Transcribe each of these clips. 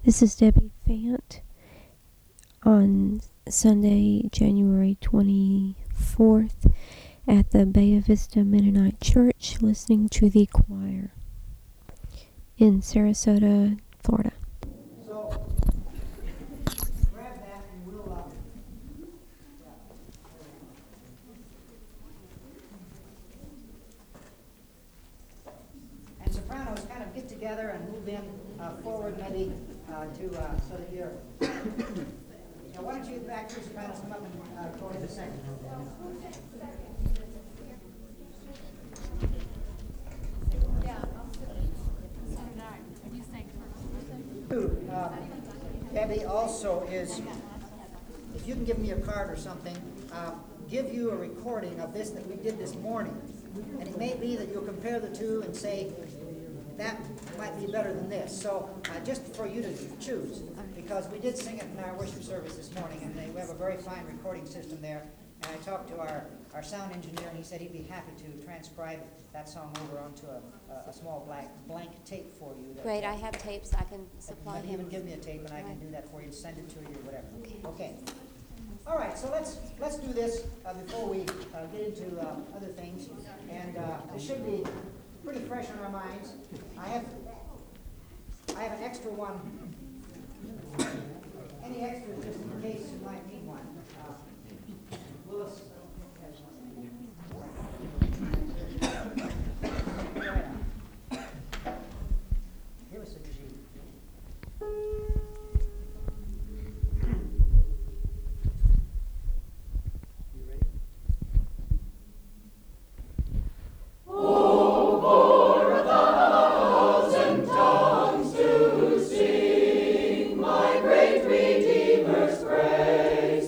This is Debbie Fant on Sunday, January 24th at the Bay Vista Mennonite Church, listening to the choir in Sarasota, Florida. So, grab that and we'll, and sopranos kind of get together and move in forward maybe so that you're, now why don't you back two sopranos come up and go in a second. Debbie also is, if you can give me a card or something, give you a recording of this that we did this morning. And it may be that you'll compare the two and say, that might be better than this. So just for you to choose, because we did sing it in our worship service this morning, and we have a very fine recording system there. And I talked to our sound engineer, and he said he'd be happy to transcribe that song over onto a small blank tape for you. Great, I have tapes I can supply Maybe him. even give me a tape, and I can do that for you and send it to you or whatever. Okay. All right, so let's do this before we get into other things. And this should be pretty fresh on our minds. I have an extra one. Any extra just in case you might need one. Willis has one. Give us a G. You ready? My great Redeemer's praise.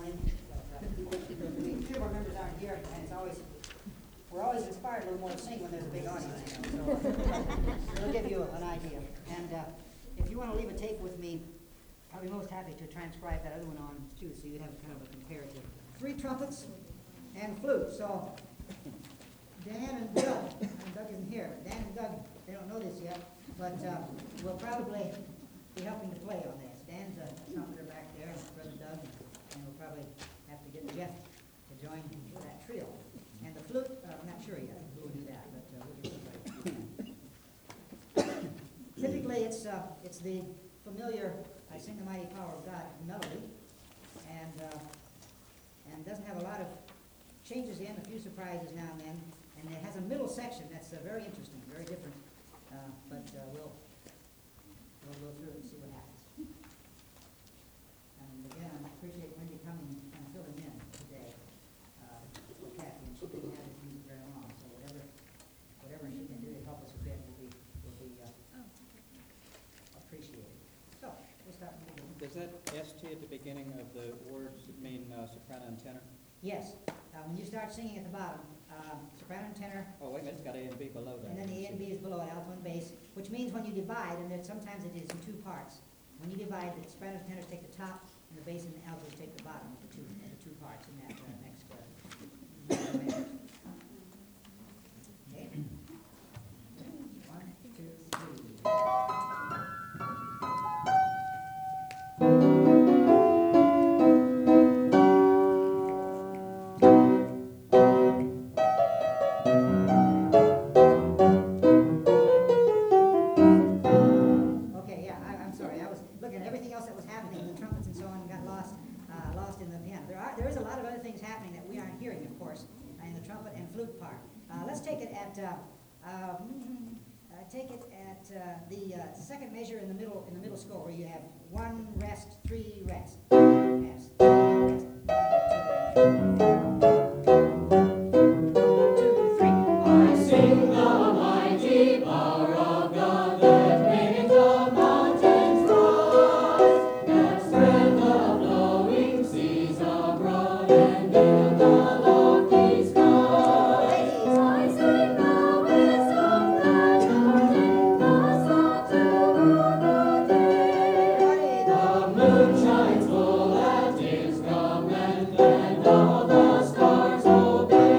morning. But, two of our members aren't here, and we're always inspired a little more to sing when there's a big audience. So it'll give you an idea. And if you want to leave a tape with me, I'll be most happy to transcribe that other one on too, so you have kind of a comparative. 3 trumpets and flute. So Dan and Doug isn't here. Dan and Doug, they don't know this yet, but we'll probably be helping to play on this. Dan's a trumpeter back there, Brother Doug, and we'll probably have to get Jeff to join that trio. And the flute, I'm not sure yet who will do that, but we'll get somebody. Typically, it's the familiar "I Sing the Mighty Power of God" melody, and doesn't have a lot of changes in, a few surprises now and then, and it has a middle section that's very interesting, very different. But we'll go through it and see what happens. And again, I appreciate Wendy coming and filling in today for Kathy, and she didn't have this music very long, so whatever she can do to help us a bit will be appreciated. So we'll start from the beginning. Does that ST at the beginning of the words mean soprano and tenor? Yes. When you start singing at the bottom, soprano and tenor. Oh, wait a minute, it's got A and B below that. And then the A and B is below it, alto and bass, which means when you divide, and sometimes it is in 2 parts. When you divide, the sopranos and tenors take the top, and the bass and the altos take the bottom of the two parts in that next measure. Okay. 1, 2, 3. In the piano. There is a lot of other things happening that we aren't hearing, of course, in the trumpet and flute part. Let's take it at the second measure in the middle score, where you have 1 rest, 3 rest. Rest, 3 rest. I sing the mighty power of God that made the mountains rise, that spread the flowing seas abroad and built the lofty skies. I sing the wisdom that ordained the sun to rule the day. The moon shines full at His command, and all the stars obey.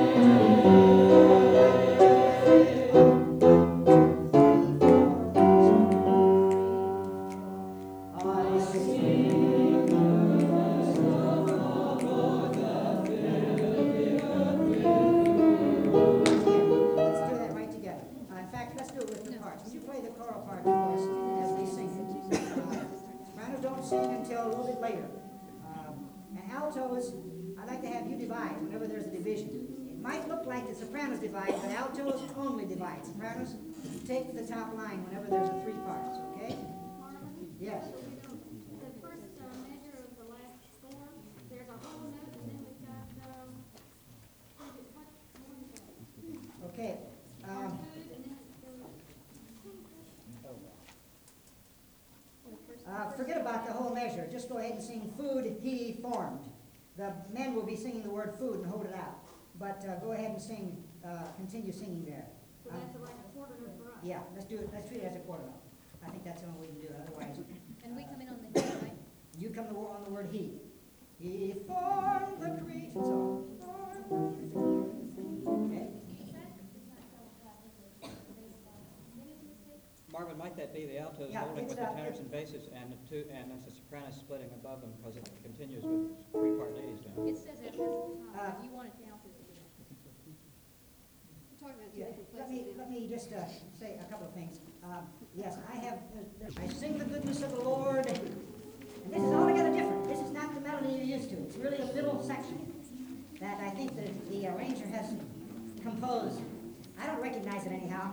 I sing the praise of the Lord that filled the earth with Let's do that right together. In fact, let's do it with the parts. Would you play the choral part for us as we sing it? Sopranos don't sing until a little bit later. And altos, I'd like to have you divide whenever there's a division. It might look like the sopranos divide, but altos only divide. Sopranos take the top line whenever there's a 3 parts, okay? Yes. The first measure of the last score, there's a whole note, and then we've got, Okay. Forget about the whole measure. Just go ahead and sing "Food He Formed." The men will be singing the word "food" and hold it out. But go ahead and sing. Continue singing there. so that's like a quarter note for us. Yeah, let's do it. Let's treat it as a quarter note. I think that's the only way we can do it. Otherwise, And we come in on the head, right? you come on the word "He." He formed the creatures. So, okay. Marvin, might that be the altos Yeah, holding it's, with the uh, tenors and basses, and it's the sopranos splitting above them because it continues with 3-part ladies down? It says that at the top, if you wanted the altos to do that. We're talking about two Yeah, different let places. me just say a couple of things. Yes, I sing the goodness of the Lord, and this is altogether different. This is not the melody you're used to. It's really a middle section that I think the arranger has composed. I don't recognize it anyhow,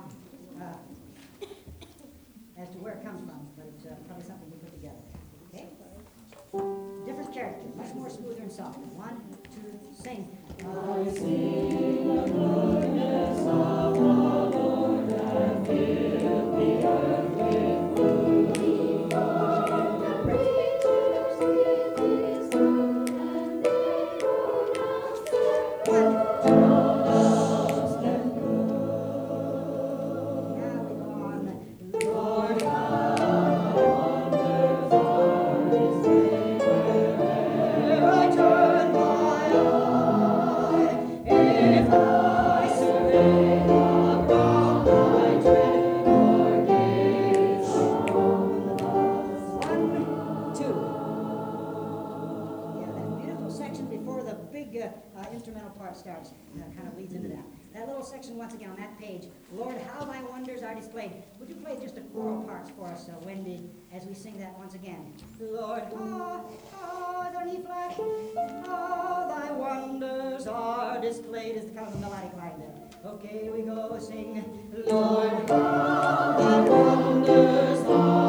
as to where it comes from, but it's probably something we put together. Okay? Different character, much more smoother and softer. 1, 2, sing. I sing the goodness of the Lord that filled the earth with food. He formed the creatures with His word, and before the big instrumental part starts, kind of leads into that. That little section once again on that page, Lord, how thy wonders are displayed. Would you play just the choral parts for us, Wendy, as we sing that once again? Lord, is there an E flat? How thy wonders are displayed is kind of the melodic line there. Okay, we go sing. Lord, how thy wonders are